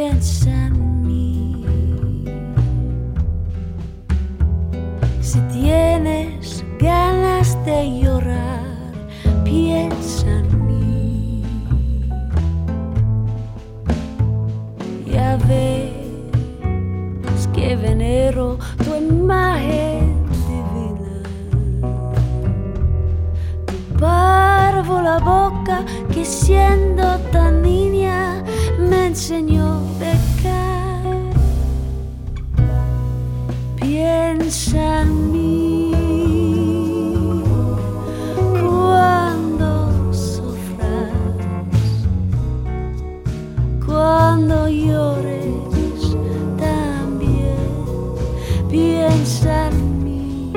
piensa en mí. Si tienes ganas de llorar, piensa en mí. Ya ves que venero tu imagen divina, tu parvo la boca que siendo tan niña me enseñó a pecar. Piensa en mí cuando sufras, cuando llores también. Piensa en mí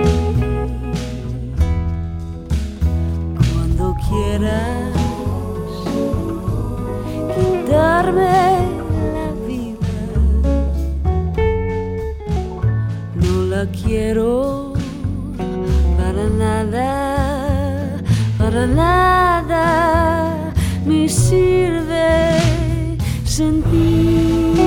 cuando quieras quitarme la vida. No la quiero para nada, para nada me sirve sin ti.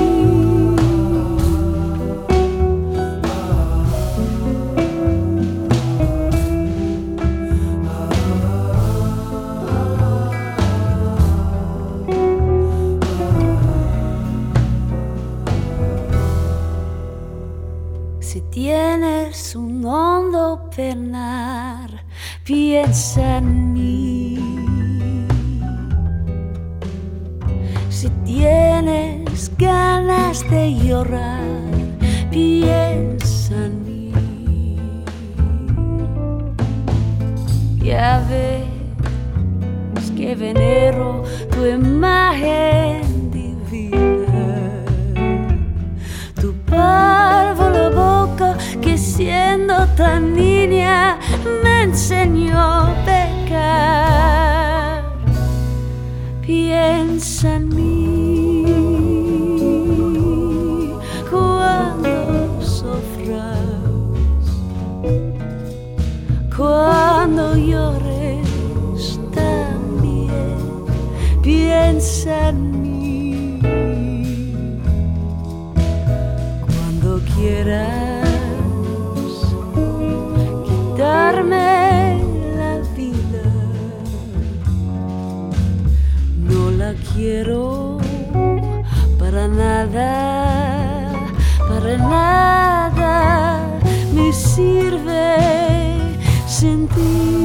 Si tienes un hondo penar, piensa en mí. Si tienes ganas de llorar, piensa en mí. Ya ves que venero tu imagen divina, tu parvo la boca que siendo tan niña me enseñó a pecar. Piensa en mí cuando sufras, cuando llores también. Piensa en mí cuando quieras quitarme la vida. No la quiero para nada, para nada me sirve sin ti.